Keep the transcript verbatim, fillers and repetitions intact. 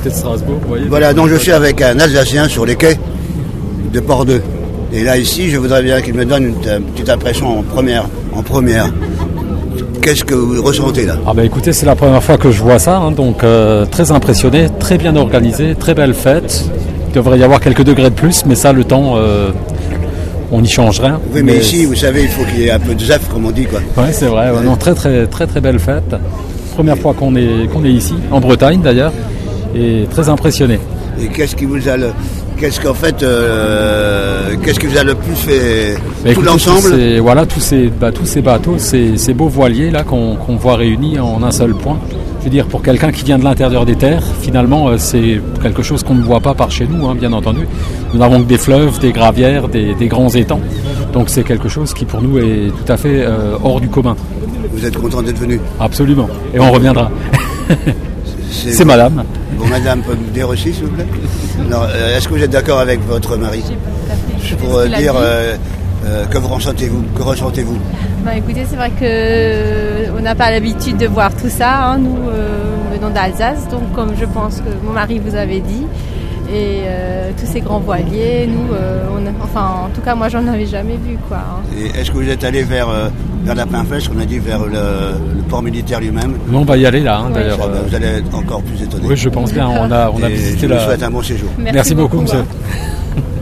côté de Strasbourg, vous voyez. Voilà, donc je suis avec un Alsacien sur les quais de Port-deux. Et là, ici, je voudrais bien qu'il me donne une, une petite impression en première. En première. Qu'est-ce que vous ressentez là? Ah bah écoutez, c'est la première fois que je vois ça, hein, donc euh, très impressionné, très bien organisé, très belle fête. Il devrait y avoir quelques degrés de plus, mais ça, le temps, euh, on n'y change rien. Oui, mais, mais ici, vous savez, il faut qu'il y ait un peu de zef, comme on dit, quoi. Oui, c'est vrai. Ouais. Non, très, très, très, très belle fête. Première fois qu'on est, qu'on est ici, en Bretagne d'ailleurs, et très impressionné. Et qu'est-ce qui vous a le, qu'est-ce qu'en fait, euh, qu'est-ce qui vous a le plus fait bah, tout l'ensemble? Voilà, tous ces, bah, tous ces bateaux, ces, ces beaux voiliers là qu'on, qu'on voit réunis en un seul point. Je veux dire, pour quelqu'un qui vient de l'intérieur des terres, finalement, euh, c'est quelque chose qu'on ne voit pas par chez nous, hein, bien entendu. Nous n'avons que des fleuves, des gravières, des, des grands étangs. Donc c'est quelque chose qui, pour nous, est tout à fait euh, hors du commun. Vous êtes content d'être venu? Absolument. Et on reviendra. C'est, c'est madame. Bon, madame peut me dire aussi, s'il vous plaît. Alors, euh, est-ce que vous êtes d'accord avec votre mari? Pour euh, dire, euh, euh, que vous ressentez-vous? Que ressentez-vous? Bah, écoutez, c'est vrai qu'on n'a pas l'habitude de voir tout ça. Hein. Nous euh, venons d'Alsace, donc comme je pense que mon mari vous avait dit, et euh, tous ces grands voiliers, nous, euh, on a, enfin, en tout cas, moi, j'en avais jamais vu, quoi. Hein. Et est-ce que vous êtes allé vers, euh, vers la Pinfèche, on a dit vers le, le port militaire lui-même? Nous, on va y aller là, hein, oui. d'ailleurs. Ça, euh... Vous allez être encore plus étonné. Oui, je pense bien. On a, on a et visité je la. vous souhaite un bon séjour. Merci, Merci beaucoup, beaucoup, monsieur. hein.